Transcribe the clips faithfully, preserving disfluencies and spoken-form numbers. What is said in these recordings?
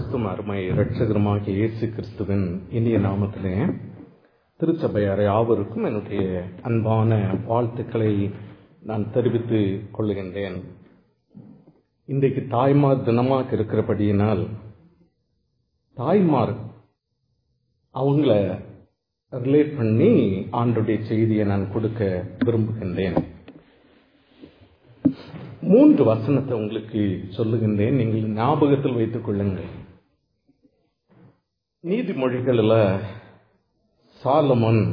கிறிஸ்துவ அருமை இரட்சகருமாகிய இயேசு கிறிஸ்துவின் இனிய நாமத்திலே திருச்சபையார் யாவருக்கும் என்னுடைய அன்பான வாழ்த்துக்களை நான் தெரிவித்துக் கொள்கின்றேன். இன்றைக்கு தாய்மார் தினமாக இருக்கிறபடியினால் தாய்மார் அவங்கள ரிலேட் பண்ணி ஆண்டுடைய செய்தியை நான் கொடுக்க விரும்புகின்றேன். மூன்று வசனத்தை உங்களுக்கு சொல்லுகின்றேன், நீங்கள் ஞாபகத்தில் வைத்துக் கொள்ளுங்கள். நீதிமொழிகளில் சாலமோன்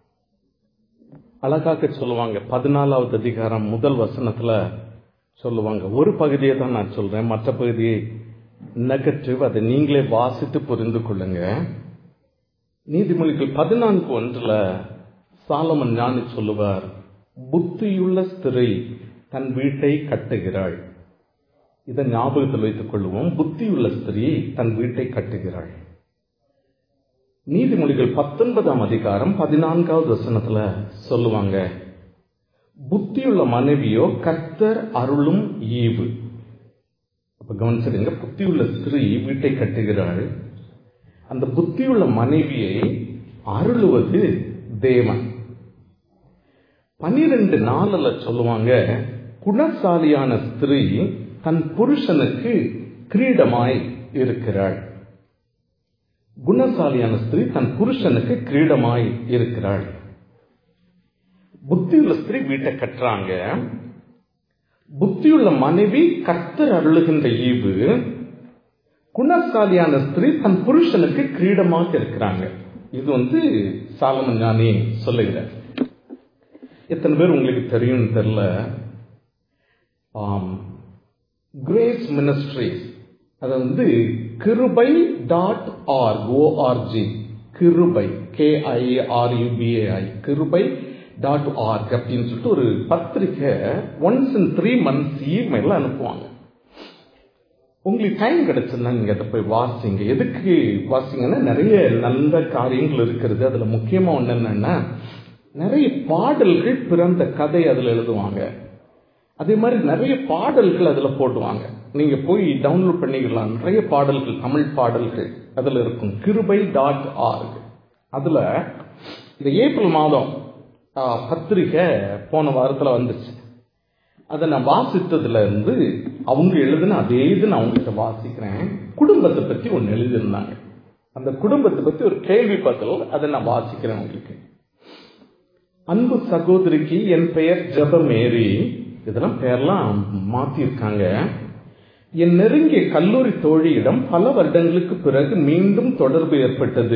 அழகாக சொல்லுவாங்க. பதினாலாவது அதிகாரம் முதல் வசனத்துல சொல்லுவாங்க. ஒரு பகுதியை தான் நான் சொல்றேன், மற்ற பகுதியை நெகட்டிவ், அதை நீங்களே வாசித்து புரிந்து கொள்ளுங்க. நீதிமொழிகள் பதினான்கு ஒன்றுல சாலமன் ஞானி சொல்லுவார், புத்தியுள்ள ஸ்திரீ தன் வீட்டை கட்டுகிறாள். இதை ஞாபகத்தில் வைத்துக் கொள்வோம். புத்தியுள்ள ஸ்திரீ தன் வீட்டை கட்டுகிறாள். நீதிமொழிகள் பத்தொன்பதாம் அதிகாரம் பதினான்காவது வசனத்துல சொல்லுவாங்க, புத்தியுள்ள மனைவியோ கர்த்தர் அருளும் ஈவு. அப்ப கவனிச்சிருங்க, புத்தியுள்ள ஸ்திரீ வீட்டை கட்டுகிறாள். அந்த புத்தியுள்ள மனைவியை அருளுவது தேவன். பனிரெண்டு நாளில் சொல்லுவாங்க, குணசாலியான ஸ்திரீ தன் புருஷனுக்கு கிரீடமாய் இருக்கிறாள். குணசாலியான ஸ்திரீ தன் புருஷனுக்கு கிரீடமாய் இருக்கிறாள். புத்தியுள்ள ஸ்திரீ வீட்டை கட்டுறாங்க. புத்தியுள்ள மனைவி கர்த்தர் அருளுகின்ற ஈவு. குணசாலியான ஸ்திரீ தன் புருஷனுக்கு கிரீடமாக இருக்கிறாங்க. இது வந்து சாலமன் ஞானி சொல்லுகிறார். எத்தனை பேர் உங்களுக்கு தெரியும் தெரியல, கிரேஸ் மினிஸ்ட்ரிஸ், அது வந்து கிருபை டாட் ஆர்க் ஓஆர்ஜி, கிருபை கேஐஆர்யூபிஏஐ கிருபை டாட் ஆர்க் அப்படின்னு சொல்லிட்டு ஒரு பத்திரிக்கை once in three months email அனுப்புவாங்க. உங்களுக்கு டைம் கிடைச்சதுன்னா நீங்க அதை போய் வாசிங்க. எதுக்கு வாசிங்கன்னா, நிறைய நல்ல காரியங்கள் இருக்கிறது. அதுல முக்கியமா ஒண்ணு என்னன்னா, நிறைய பாடல்கள் பிறந்த கதை அதுல எழுதுவாங்க. அதே மாதிரி நிறைய பாடல்கள் அதுல போடுவாங்க. நீங்க போய் டவுன்லோட் பண்ணிக்கலாம். நிறைய பாடல்கள், தமிழ் பாடல்கள் அதுல இருக்கும். கிருபை டாட் ஆர்க். அதுல இந்த ஏப்ரல் மாதம் பத்திரிகை போன வாரத்துல வந்துச்சு. அதை நான் வாசித்ததுல இருந்து அவங்க எழுதுன அதே இது நான் அவங்ககிட்ட வாசிக்கிறேன். குடும்பத்தை பத்தி ஒன்னு எழுதியிருந்தாங்க. அந்த குடும்பத்தை பத்தி ஒரு கேள்வி பதில், அதை நான் வாசிக்கிறேன் உங்களுக்கு. அன்பு சகோதரிக்கு என் பெயர் ஜெபமேரி. இதெல்லாம் பெயர்லாம் மாத்திருக்காங்க. என் நெருங்கிய கல்லூரி தோழியிடம் பல வருடங்களுக்கு பிறகு மீண்டும் தொடர்பு ஏற்பட்டது.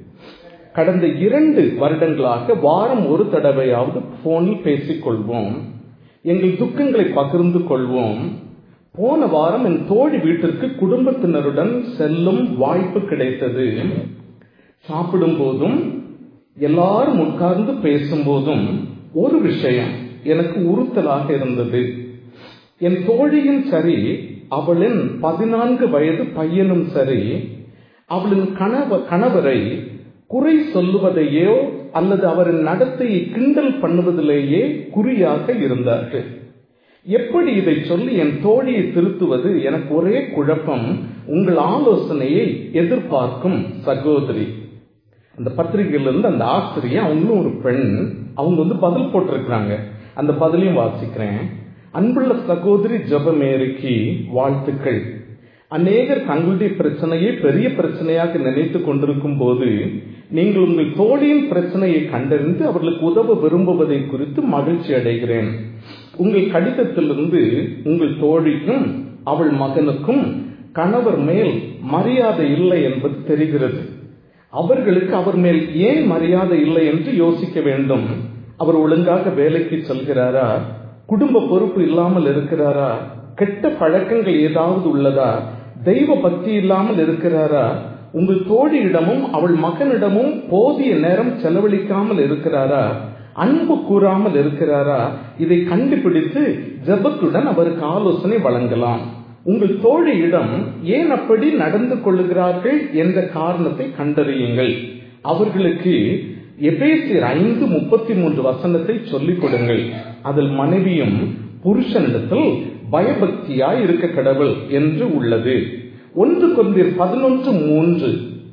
கடந்த இரண்டு வருடங்களாக வாரம் ஒரு தடவையாவது போனில் பேசிக் கொள்வோம். எங்கள் துக்கங்களை பகிர்ந்து கொள்வோம். போன வாரம் என் தோழி வீட்டிற்கு குடும்பத்தினருடன் செல்லும் வாய்ப்பு கிடைத்தது. சாப்பிடும் போதும் எல்லாரும் உட்கார்ந்து பேசும் போதும் ஒரு விஷயம் எனக்கு உறுத்தலாக இருந்தது. என் தோழியும் சரி, அவளின் பதினான்கு வயது பையனும் சரி, அவளின் கணவ கணவரை குறை சொல்லுவதையோ அல்லது அவரின் நடத்தையை கிண்டல் பண்ணுவதிலேயே குறியாக இருந்தார்கள். எப்படி இதை சொல்லி என் தோழியை திருத்துவது எனக்கு ஒரே குழப்பம். உங்கள் ஆலோசனையை எதிர்பார்க்கும் சகோதரி. அந்த பத்திரிகையிலிருந்து அந்த ஆசிரியர், அவங்களும் ஒரு பெண், அவங்க வந்து பதில் போட்டிருக்கிறாங்க. அந்த பதிலையும் வாசிக்கிறேன். அன்புள்ள சகோதரி ஜெபமேரிக்கு வாழ்த்துக்கள். அநேகர் தங்களுடைய பிரச்சனையை பெரிய பிரச்சனையாக நினைத்துக் கொண்டிருக்கும் போது நீங்கள் உங்கள் தோழியின் பிரச்சனையை கண்டறிந்து அவர்களுக்கு உதவ விரும்புவதை குறித்து மகிழ்ச்சி அடைகிறேன். உங்கள் கடிதத்திலிருந்து உங்கள் தோழிக்கும் அவள் மகனுக்கும் கணவர் மேல் மரியாதை இல்லை என்பது தெரிகிறது. அவர்களுக்கு அவர் மேல் ஏன் மரியாதை இல்லை என்று யோசிக்க வேண்டும். அவர் ஒழுங்காக வேலைக்கு செல்கிறாரா? குடும்ப பொறுப்பு இல்லாமல் இருக்கிறாரா? கெட்ட பழக்கங்கள் ஏதாவது உள்ளதா? தெய்வ பக்தி இல்லாமல் இருக்கிறாரா? உங்கள் தோழியிடமும் அவள் மகனிடமும் போதிய நேரம் செலவழிக்காமல் இருக்கிறாரா? அன்பு கூறாமல் இருக்கிறாரா? இதை கண்டுபிடித்து ஜெபத்துடன் அவருக்கு ஆலோசனை வழங்கலாம். உங்கள் தோழியிடம் ஏன் அப்படி நடந்து கொள்ளுகிறார்கள் என்ற காரணத்தை கண்டறியுங்கள். அவர்களுக்கு எபேசியர் ஐந்து முப்பத்தி மூன்று வசனத்தை சொல்லிக் கொடுங்கள். அதில் மனைவியும் புருஷனிடத்தில் பயபக்தியாய் இருக்க கடவுள் என்று உள்ளது. ஒன்று கொரிந்தியர் பதினொன்று மூன்று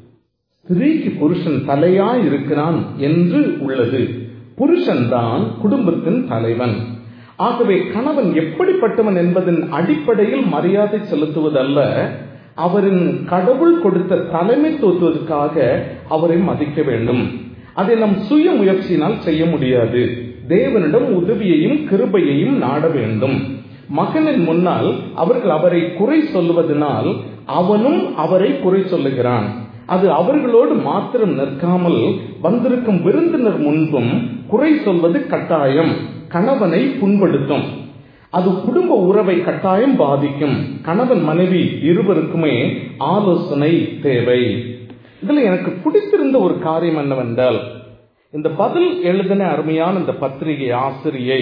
ஸ்திரீக்கு புருஷன் தலையாய் இருக்கிறான் என்று உள்ளது. புருஷன் தான் குடும்பத்தின் தலைவன். ஆகவே கணவன் எப்படிப்பட்டவன் என்பதன் அடிப்படையில் மரியாதை செலுத்துவதல்ல, அவரின் கடவுள் கொடுத்த தலைமைத்துவத்திற்காக அவரை மதிக்க வேண்டும். அதை நம் சுய முயற்சியினால் செய்ய முடியாது. தேவனிடம் உதவியையும் கிருபையையும் நாட வேண்டும். மகனின் முன்னால் அவர்கள் அவரை குறை சொல்லுவதனால் அவனும் அவரை குறை சொல்லுகிறான். அது அவர்களோடு மாத்திரம் நிற்காமல் வந்திருக்கும் விருந்தினர் முன்பும் குறை சொல்வது கட்டாயம் கணவனை புண்படுத்தும். அது குடும்ப உறவை கட்டாயம் பாதிக்கும். கணவன் மனைவி இருவருக்குமே ஆலோசனை தேவை. இதுல எனக்கு பிடித்திருந்த ஒரு காரியம் என்னவென்றால், இந்த பதில் எழுதின அருமையான இந்த பத்திரிகை ஆசிரியை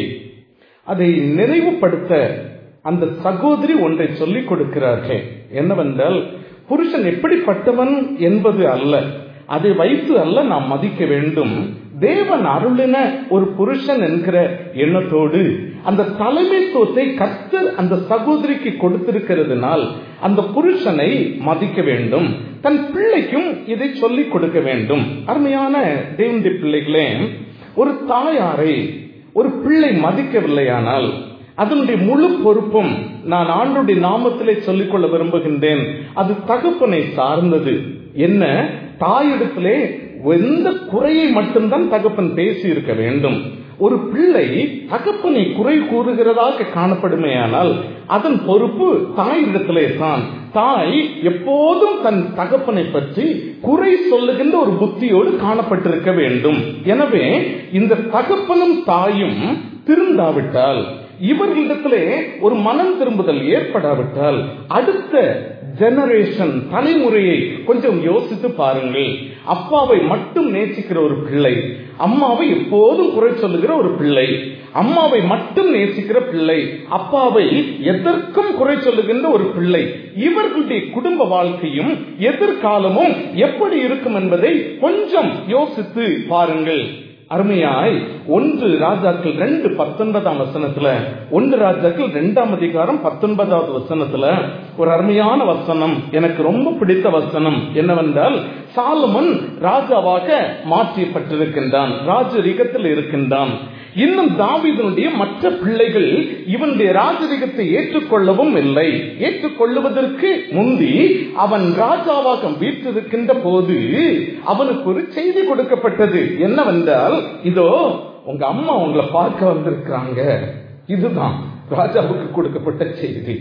அதை நிறைவுபடுத்த அந்த சகோதரி ஒன்றை சொல்லிக் கொடுக்கிறார்கள். என்னவென்றால், புருஷன் எப்படிப்பட்டவன் என்பது அல்ல, அதை வைத்து அல்ல நாம் மதிக்க வேண்டும். தேவன் அருளின ஒரு புருஷன் என்கிற எண்ணத்தோடு அந்த தலைமைத்துவத்தை கர்த்தர் அந்த சகோதரிக்கு கொடுத்திருக்கிறதுனால் அந்த புருஷனை மதிக்க வேண்டும். தன் பிள்ளைக்கும் இதை சொல்லிக் கொடுக்க வேண்டும். அருமையான தேவனுடைய பிள்ளைகளே, ஒரு தாயாரை ஒரு பிள்ளை மதிக்கவில்லையானால் அதனுடைய முழு பொறுப்பும் நான் ஆண்டவருடைய நாமத்திலே சொல்லிக்கொள்ள விரும்புகின்றேன், அது தகப்பனை சார்ந்தது. என்ன, தாயிடத்திலே எந்த குறையை மட்டும்தான் தகப்பன் பேசி இருக்க வேண்டும். ஒரு பிள்ளை தகப்பனை குறை கூறுகிறதாக காணப்படுமேயானால் அதன் பொறுப்பு தாயிடத்திலே தான். தாய் எப்போதும் தன் தகப்பனை பற்றி குறை சொல்லுகின்ற ஒரு புத்தியோடு காணப்பட்டிருக்க வேண்டும். எனவே இந்த தகப்பனும் தாயும் திருந்தாவிட்டால், இவர்களிடத்திலே ஒரு மனம் திரும்புதல் ஏற்படாவிட்டால், அடுத்த ஜெனரேஷன் தலைமுறையை கொஞ்சம் யோசித்து பாருங்கள். அப்பாவை மட்டும் நேசிக்கிற ஒரு பிள்ளை, அம்மாவை எப்போதும் குறை சொல்லுகிற ஒரு பிள்ளை, அம்மாவை மட்டும் நேசிக்கிற பிள்ளை, அப்பாவை எதற்கும் குறை சொல்லுகின்ற ஒரு பிள்ளை, இவர்களுடைய குடும்ப வாழ்க்கையும் எதிர்காலமும் எப்படி இருக்கும் என்பதை கொஞ்சம் யோசித்து பாருங்கள். அருமையாய் ஒன்று ராஜாக்கள் ரெண்டு பத்தொன்பதாம் வசனத்துல, ஒன்று ராஜாக்கள் ரெண்டாம் அதிகாரம் பத்தொன்பதாவது வசனத்துல ஒரு அருமையான வசனம், எனக்கு ரொம்ப பிடித்த வசனம் என்னவென்றால், சாலமன் ராஜாவாக மாற்றப்பட்டிருக்கின்றான், ராஜரிகத்தில் இருக்கின்றான். இன்னும் தாவீதுடைய மற்ற பிள்ளைகள் இவனுடைய ராஜரிகத்தை ஏற்றுக்கொள்ளவும் இல்லை. ஏற்றுக்கொள்ளுவதற்கு முந்தி அவன் ராஜாவாக வீற்றிருக்கின்ற போது அவனுக்கு ஒரு செய்தி கொடுக்கப்பட்டது. என்னவென்றால், இதோ உங்க அம்மா உங்களை பார்க்க வந்திருக்கிறாங்க. இதுதான் ராஜாவுக்கு கொடுக்கப்பட்ட செய்தி.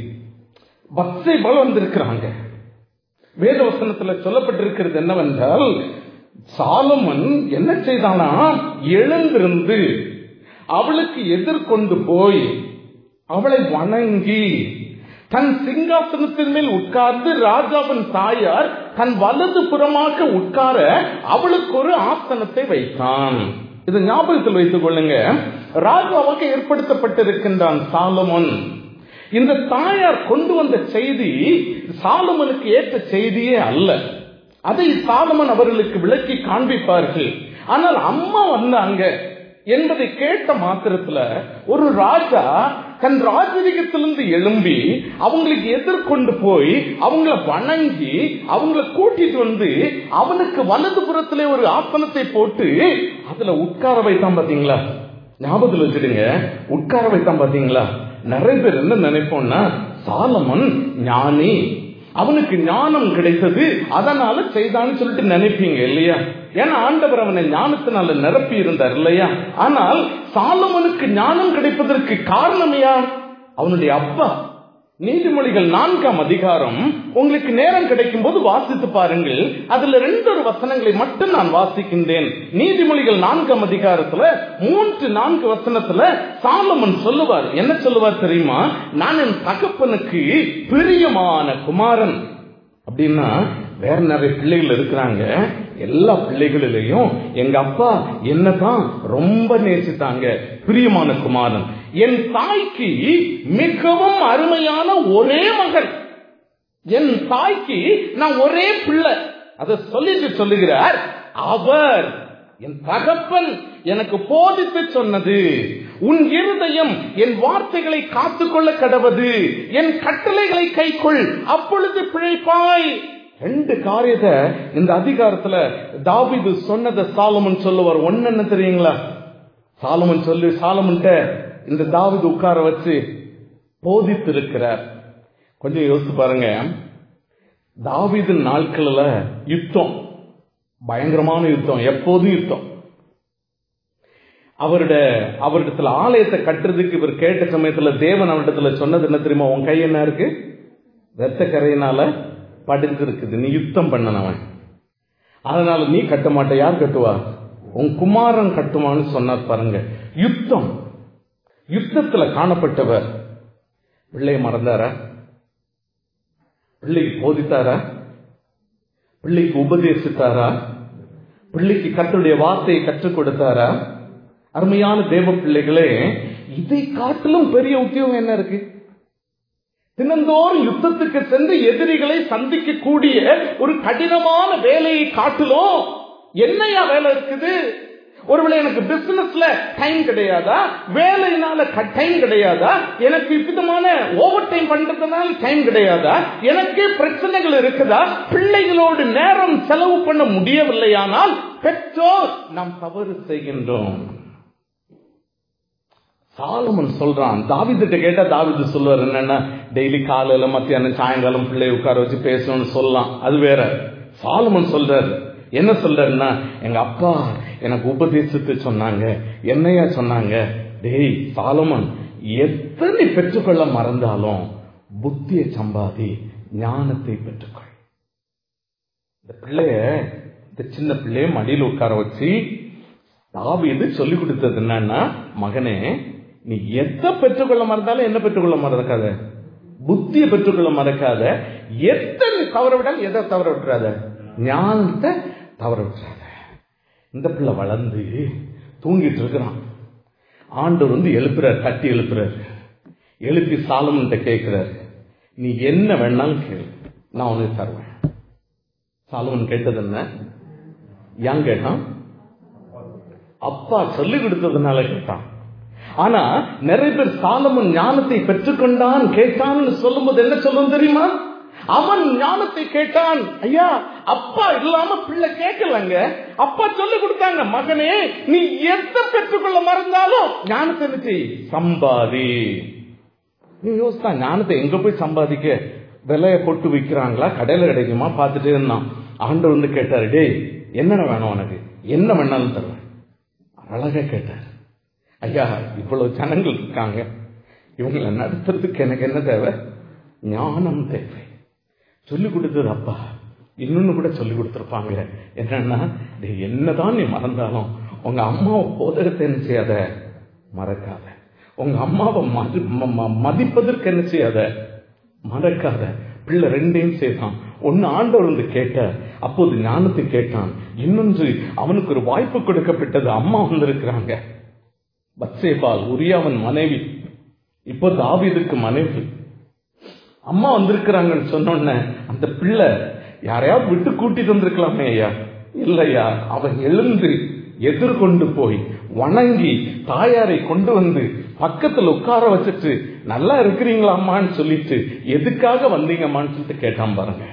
பத்சேபாள் வந்திருக்கிறாங்க. வேதவசனத்துல சொல்லப்பட்டிருக்கிறது என்னவென்றால், சாலமன் என்ன செய்தானா, எழுந்திருந்து அவளுக்கு எதிர்கொண்டு போய் அவளை வணங்கி தன் சிங்காசனத்தின் மேல் உட்கார்ந்து ராஜாவின் தாயார் தன் வலது புறமாக உட்கார அவளுக்கு ஒரு ஆசனத்தை வைத்தான். இது ஞாபகத்தில் வைத்துக் கொள்ளுங்க. ராஜாவாக ஏற்படுத்தப்பட்டிருக்கின்றான் சாலமன். இந்த தாயார் கொண்டு வந்த செய்தி சாலமனுக்கு ஏற்ற செய்தியே அல்ல. அதை சாலமன் அவர்களுக்கு விளக்கி காண்பிப்பார்கள். ஆனால் அம்மா வந்தாங்க என்பதை கேட்ட மாத்திரத்துல ஒரு ராஜா தன் ராஜரிகத்திலிருந்து எழும்பி அவங்களுக்கு எதிர்கொண்டு போய் அவங்கள வணங்கி அவங்கள கூட்டிட்டு வந்து அவனுக்கு வலது புறத்திலே ஒரு ஆசனத்தை போட்டு அதுல உட்கார வைத்தான். பாத்தீங்களா? ஞாபகத்தில் வச்சிடுங்க, உட்கார வைத்தான். பாத்தீங்களா? நிறைய பேர் என்ன நினைப்போம்னா, சாலமன் ஞானி, அவனுக்கு ஞானம் கிடைத்தது அதனால செய்தான்னு சொல்லிட்டு நினைப்பீங்க இல்லையா? ஏன்னா ஆண்டவர் அவனை ஞானத்தினால நிரப்பி இருந்தார் இல்லையா? ஆனால் சாலமனுக்கு ஞானம் கிடைப்பதற்கு காரணம் யார்? அவனுடைய அப்பா. நீதிமொழிகள் நான்காம் அதிகாரம் உங்களுக்கு நேரம் கிடைக்கும் போது வாசித்து பாருங்கள். அதுல ரெண்டு ஒரு வசனங்களை மட்டும் நான் வாசிக்கின்றேன். நீதிமொழிகள் நான்காம் அதிகாரத்துல மூன்று நான்கு வசனத்துல சாலமன் சொல்லுவார். என்ன சொல்லுவார் தெரியுமா? நான் என் தகப்பனுக்கு பிரியமான குமாரன். அப்படின்னா வேற நிறைய பிள்ளைகள் இருக்கிறாங்க. எல்லா பிள்ளைகளிலையும் எங்க அப்பா என்னதான் ரொம்ப நேசித்தாங்க, பிரியமான குமாரன். என் தாய்க்கு மிகவும் அருமையான ஒரே மகன், என் தாய்க்கு நான் ஒரே பிள்ளை. அதை சொல்லிட்டு சொல்லுகிறார், அவர் என் தகப்பன் எனக்கு போதித்து சொன்னது, உன் இருதயம் என் வார்த்தைகளை காத்துக்கொள்ள கடவது, என் கட்டளைகளை கைக்கொள், அப்பொழுது பிழைப்பாய். ரெண்டு காரியத்தை இந்த அதிகாரத்துல தாவீது சொன்னதை சாலமன் சொல்லுவார். ஒன்னு என்ன தெரியுங்களா? சாலமன் சொல்லி சாலமன்ட்ட இந்த தாவீது உட்கார வச்சு போதித்து இருக்கிறார். கொஞ்சம் யோசிச்சு பாருங்க. தாவீது நாட்கள்ல யுத்தம், பயங்கரமான யுத்தம், எப்போதும் யுத்தம். அவருடைய அவரிடத்துல ஆலயத்தை கட்டுறதுக்கு இவர் கேட்ட சமயத்துல தேவன் அவரிடத்துல சொன்னது என்ன தெரியுமா? உன் கை என்ன இருக்கு? ரத்த கரையினால படிஞ்சு இருக்குது, நீ யுத்தம் பண்ணனவன், அதனால நீ கட்ட மாட்ட. யார் கட்டுவா? உன் குமாரன் கட்டுவான்னு சொன்னார். பாருங்க, யுத்தம். யுத்தத்துல காணப்பட்டவர் பிள்ளையை மறந்தாரா? பிள்ளைக்கு போதித்தாரா? பிள்ளைக்கு உபதேசித்தாரா? பிள்ளைக்கு கர்த்தருடைய வார்த்தையை கற்றுக் கொடுத்தாரா? அருமையான தேவ பிள்ளைகளே, இதை காட்டிலும் பெரிய உத்தியோகம் என்ன இருக்கு? தினந்தோறும் யுத்தத்துக்கு சென்று எதிரிகளை சந்திக்க கூடிய ஒரு கடினமான வேலையை காட்டிலும் என்னையா வேலை இருக்குது? ஒருவேளை எனக்கு பிசினஸ்ல டைம் கிடையாதா? வேலையினால டைம் கிடையாதா? எனக்கு விதமான ஓவர் டைம் பண்றதுனால டைம் கிடையாதா? எனக்கு பிரச்சனைகள் இருக்குதா? பிள்ளைகளோடு நேரம் செலவு பண்ண முடியவில்லையானால் பெற்றோர் நாம் தவறு செய்கின்றோம். சாலமன் சொல்றான். தாவீதுட்ட கேட்டா தாவீது சொல்லுவார் என்னன்னா, டெய்லி காலையில மத்தியானம் சாயங்காலம் பிள்ளை உட்கார வச்சு பேசணும்னு சொல்லலாம், அது வேற. சாலமன் சொல்றாரு, என்ன சொல்றாருன்னா, எங்க அப்பா எனக்கு உபதேசித்து சொன்னாங்க. என்னையா சொன்னாங்க? டேய் சாலமன், எத்தனை பெற்றுக்கொள்ள மறந்தாலும் புத்தியை சம்பாதி, ஞானத்தை பெற்றுக்கொள். இந்த பிள்ளைய, இந்த சின்ன பிள்ளைய மடியில் உட்கார வச்சு தாவீது சொல்லி கொடுத்தது என்னன்னா, மகனே, நீ எதை பெற்றுக்கொள்ள மறந்தாலும் என்ன பெற்றுக்கொள்ள மறக்காத? புத்தியை பெற்றுக்கொள்ள மறக்காத. எத்தனை தவற விடாலும் எதை தவற விட்டுறாத? ஞானத்தை தவற விட்டுறாத. இந்த பிள்ளை வளர்ந்து தூங்கிட்டு இருக்கிறான். ஆண்டவர் வந்து எழுப்புறார், தட்டி எழுப்புறாரு. எழுப்பி சாலமன்கிட்ட கேட்கிறார், நீ என்ன வேணாலும் கேளு, நான் உனக்கு தருவேன். சாலமன் கேட்டது என்ன? ஏன் கேட்டான்? அப்பா சொல்லி கொடுத்ததுனால கேட்டான். ஆனா நிறைய பேர் சாலமன் ஞானத்தை பெற்றுக்கொண்டான் கேட்டான்னு சொல்லும் போது என்ன சொல்லும் தெரியுமா? அவன் ஞானத்தை கேட்டான். ஐயா, அப்பா இல்லாம பிள்ளை கேட்கலங்க, அப்பா சொல்லி கொடுத்தாங்க. மகனே, நீ எதை பெற்றுக்கொள்ள மறந்தாலும் ஞானத்தை வச்சு சம்பாதி. நீ யோசித்தா, ஞானத்தை எங்க போய் சம்பாதிக்க? விலைய போட்டு விற்கிறாங்களா, கடையில கிடைக்குமா பார்த்துட்டே இருந்தான். ஆண்டவர் வந்து கேட்டாரு, டேய் என்னென்ன வேணும் உனக்கு? என்ன வேணாலும் தருவேன். அழகா கேட்டார். ஐயா, இவ்வளவு ஜனங்கள் இருக்காங்க, இவங்களை நடத்துறதுக்கு எனக்கு என்ன தேவை? ஞானம் தேவை. சொல்லிக் கொடுத்தது அப்பா. இன்னொன்னு கூட சொல்லிக் கொடுத்துருப்பாங்க, என்னன்னா, என்னதான் நீ மறந்தாலும் உங்க அம்மாவை போதகத்தை என்ன செய்யாத, மறக்காத. உங்க அம்மாவை மதிப்பதற்கு என்ன செய்யாத, மறக்காத. பிள்ளை ரெண்டையும் செய்தான். ஒன்னு ஆண்டவர் வந்து கேட்ட, அப்போது ஞானத்தை கேட்டான். இன்னொன்று அவனுக்கு ஒரு வாய்ப்பு கொடுக்கப்பட்டது. அம்மா வந்திருக்கிறாங்க, பத்சேபாள், உரியாவின் மனைவி, இப்போ தாவீதுக்கு மனைவி. அம்மா வந்திருக்கிறாங்கன்னு சொன்ன அந்த பிள்ளை யாரையாவது விட்டு கூட்டிட்டு வந்திருக்கலாமே ஐயா? இல்லையா, அவன் எழுந்து எதிர்கொண்டு போய் வணங்கி தாயாரை கொண்டு வந்து பக்கத்துல உட்கார வச்சுட்டு, நல்லா இருக்கிறீங்களா அம்மான்னு சொல்லிட்டு, எதுக்காக வந்தீங்கம்மான்னு சொல்லிட்டு கேட்டான். பாருங்க,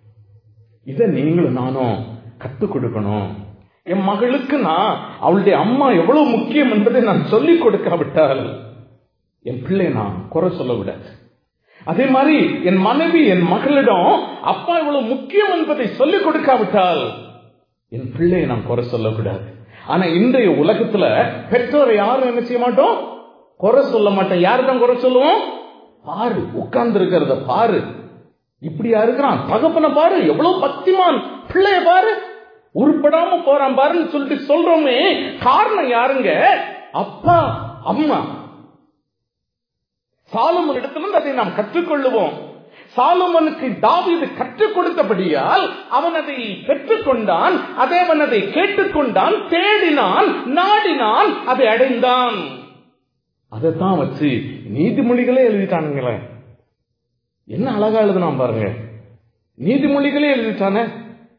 இத நீங்களும் நானும் கத்துக் கொடுக்கணும். என் மகளுக்கு நான் அவளுடைய அம்மா எவ்வளவு முக்கியம் என்பதை நான் சொல்லிக் கொடுக்காவிட்டால் என் பிள்ளை நான் குறை சொல்ல விடாது. அதே மாதிரி என் மனைவி என் மகளிடம் அப்பா இவ்வளவு முக்கியம் என்பதை சொல்லிக் கொடுக்காவிட்டால் என் பிள்ளையை நான் குறை சொல்லக்கூடாது. ஆனா இன்றைய உலகத்துல பெற்றோரை யாரும் என்ன செய்ய மாட்டோம், குறை சொல்ல மாட்டோம். யாருதான் குறை சொல்லுவோம்? பாரு, உட்கார்ந்து இருக்கிறத பாரு, இப்படியா இருக்கிறான், தகப்பனை பாரு, எவ்வளவு பக்திமான், பிள்ளைய பாரு, உருப்படாம போறான் பாருன்னு சொல்லிட்டு சொல்றோமே. காரணம் யாருங்க? அப்பா அம்மா. சாலமன் இடத்திலிருந்து அதை நாம் கற்றுக்கொள்ளுவோம். சாலமனுக்கு தாவீது கற்றுக் கொடுத்தபடியால் அவன் அதை பெற்றுக்கொண்டான். அதே அவன் அதை கேட்டுக்கொண்டான், தேடினான், நாடினான், அதை அடைந்தான். அதைத்தான் வச்சு நீதிமொழிகளே எழுதிட்டானுங்களே. என்ன அழகா எழுதுனான் பாருங்க, நீதிமொழிகளே எழுதிட்டானே.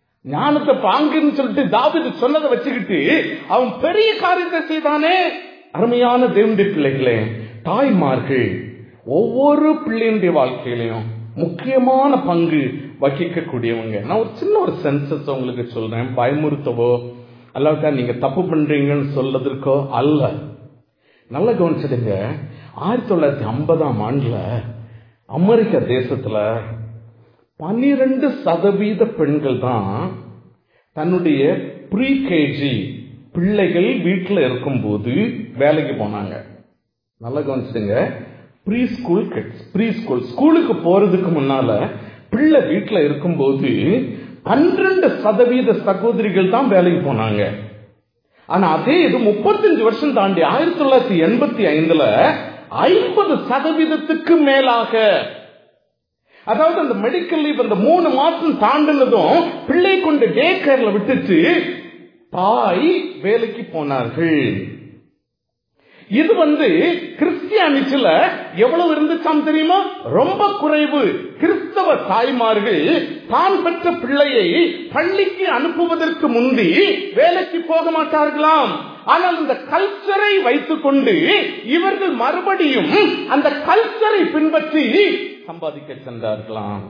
ஞானத்தை பாங்குன்னு சொல்லிட்டு தாவீது சொன்னதை வச்சுக்கிட்டு அவன் பெரிய காரியத்தை செய்தானே. அருமையான தேவனுடைய பிள்ளைகளே, தாய்மார்கள் ஒவ்வொரு பிள்ளையுடைய வாழ்க்கையிலையும் முக்கியமான பங்கு வகிக்கக்கூடியவங்க. நான் ஒரு சின்ன ஒரு சென்சஸ் உங்களுக்கு சொல்றேன், பயமுறுத்தவோ அல்லாட்டா நீங்க தப்பு பண்றீங்கன்னு சொல்லதற்கோ அல்ல. நல்ல கவனிச்சிடுங்க. ஆயிரத்தி தொள்ளாயிரத்தி ஐம்பதாம் ஆண்டுல அமெரிக்க தேசத்துல பனிரெண்டு சதவீத பெண்கள் தான் தன்னுடைய ப்ரீ கேஜி பிள்ளைகள் வீட்டில் இருக்கும்போது வேலைக்கு போனாங்க. நல்லா கவனிச்சிடுங்க. Pre school kids, pre school ஸ்கூலுக்கு போறதுக்கு முன்னால பிள்ளை வீட்டில் இருக்கும்போது பன்னிரண்டு சதவீத சகோதரிகள் தான் வேலைக்கு போனாங்க. ஆனா அதே இது முப்பத்தஞ்சு வருஷம் தாண்டி ஆயிரத்தி தொள்ளாயிரத்தி எண்பத்தி ஐந்துல ஐம்பது சதவீதத்துக்கு மேலாக, அதாவது அந்த மெடிக்கல் லீவ் அந்த மூணு மாசம் தாண்டினதும் பிள்ளை கொண்டு டே கேர்ல விட்டுட்டு தாய் வேலைக்கு போனார்கள். இது வந்து கிறிஸ்டியானிட்டில எவ்வளவு இருந்துச்சாம் தெரியுமா? ரொம்ப குறைவு. கிறிஸ்தவ தாய்மார்கள் தான் பெற்ற பிள்ளையை பள்ளிக்கு அனுப்புவதற்கு முந்தி வேலைக்கு போக மாட்டார்களாம். ஆனால் இந்த கல்ச்சரை வைத்துக் கொண்டு இவர்கள் மறுபடியும் அந்த கல்ச்சரை பின்பற்றி சம்பாதிக்க சென்றார்களாம்.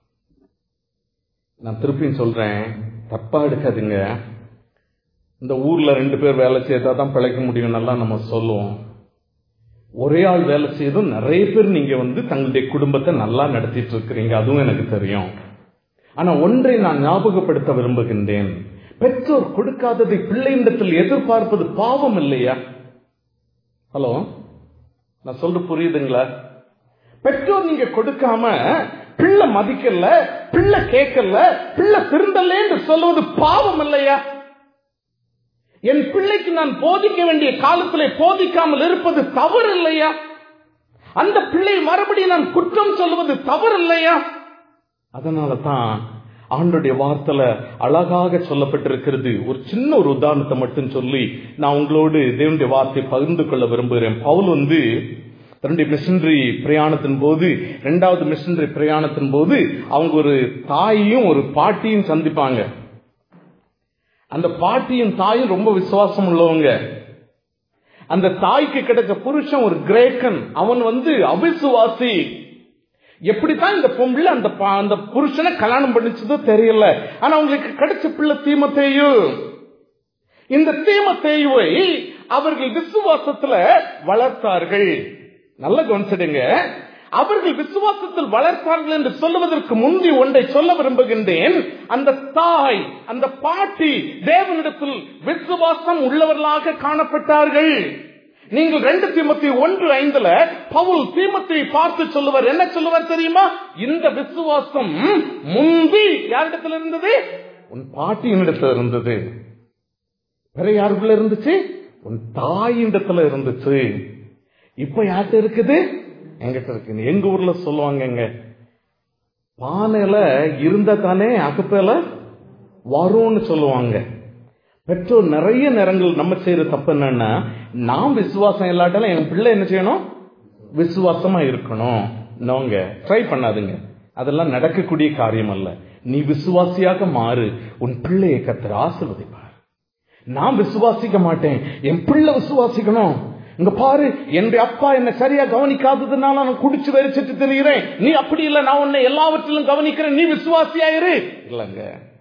நான் திருப்பியும் சொல்றேன், தப்பா எடுக்காதுங்க. இந்த ஊர்ல ரெண்டு பேர் வேலை செய்தாதான் பிழைக்க முடியும் நல்லா நம்ம சொல்லுவோம். ஒரே ஆள் வேலை செய்தும் நிறைய பேர் நீங்க வந்து தங்களுடைய குடும்பத்தை நல்லா நடத்திட்டு இருக்கிறீங்க, அதுவும் எனக்கு தெரியும். ஆனா ஒன்றை நான் ஞாபகப்படுத்த விரும்புகின்றேன், பெற்றோர் கொடுக்காததை பிள்ளையிடத்தில் எதிர்பார்ப்பது பாவம் இல்லையா? ஹலோ, நான் சொல்ற புரியுதுங்களா? பெற்றோர் நீங்க கொடுக்காம பிள்ளை மதிக்கல, பிள்ளை கேட்கல, பிள்ளை திருந்தல என்று சொல்வது பாவம் இல்லையா? என் பிள்ளைக்கு நான் போதிக்க வேண்டிய காலத்திலே போதிக்காமல் இருப்பது தவறு இல்லையா? அந்த பிள்ளை மறுபடியும் நான் குற்றம் சொல்வது தவறு இல்லையா? அதனால தான் ஆண்டுடைய வார்த்தையில அழகாக சொல்லப்பட்டிருக்கிறது. ஒரு சின்ன ஒரு உதாரணத்தை மட்டும் சொல்லி நான் உங்களோடு தேவனுடைய வார்த்தையை பகிர்ந்து கொள்ள விரும்புகிறேன். பவுல் வந்து தன்னுடைய மிஷனரி பிரயாணத்தின் போது, இரண்டாவது மிஷனரி பிரயாணத்தின் போது அவங்க ஒரு தாயையும் ஒரு பாட்டியும் சந்திப்பாங்க. அந்த பாட்டியும் தாயும் ரொம்ப விசுவாசம் உள்ளவங்க. அந்த தாய்க்கு கிடைச்ச புருஷன் ஒரு கிரேக்கன், அவன் வந்து அவிசுவாசி. எப்படித்தான் இந்த பொம்பளை அந்த அந்த புருஷனை கல்யாணம் பண்ணிச்சதோ தெரியல. ஆனா அவங்களுக்கு கிடைச்ச பிள்ளை தீமோத்தேயு. இந்த தீமோத்தேயுவை அவர்கள் விசுவாசத்துல வளர்த்தார்கள். நல்ல கவனிச்சிடுங்க. அவர்கள் விசுவாசத்தில் வளர்த்தார்கள் என்று சொல்லுவதற்கு முந்தி ஒன்றை சொல்ல விரும்புகின்றேன். அந்த தாய், அந்த பாட்டி தேவனிடத்தில் விசுவாசம் உள்ளவர்களாக காணப்பட்டார்கள். நீங்கள் ரெண்டு தீமோத்தேயு ஒன்று ஐந்துல பவுல் தீமோத்தேயுவை பார்த்து சொல்லுவார். என்ன சொல்லுவார் தெரியுமா? இந்த விசுவாசம் முந்தி யாரிடத்தில் இருந்தது? உன் பாட்டியினிடத்தில் இருந்தது. வேற யாருக்குள்ள இருந்துச்சு? உன் தாயினிடத்துல இருந்துச்சு. இப்ப யார்கிட்ட இருக்குது? எங்கிட்ட இருக்கு. எங்க ஊர்ல சொல்லுவாங்க, பானையில இருந்தா தானே அகப்பையில வரும்னு சொல்லுவாங்க. பெற்றோர் நிறைய நேரங்கள் நம்ம செய்யற தப்பு என்னன்னா, நாம் விசுவாசம் இல்லாட்டாலும் என் பிள்ளை என்ன செய்யணும்? விசுவாசமா இருக்கணும். நோங்க ட்ரை பண்ணாதுங்க, அதெல்லாம் நடக்கக்கூடிய காரியம் அல்ல. நீ விசுவாசியாக மாறு, உன் பிள்ளையை கர்த்தர் ஆசீர்வதிப்பார். நான் விசுவாசிக்க மாட்டேன், என் பிள்ளை விசுவாசிக்கணும். இங்க பாரு, என்னுடைய அப்பா என்ன சரியா கவனிக்காததுனால நான் குடிச்சு வெறிச்சிட்டு தெரிகிறேன். நீ அப்படி இல்லை, நான் உன்னை எல்லாவற்றிலும் கவனிக்கிறேன், நீ விசுவாசியாயிரு. இல்லங்க,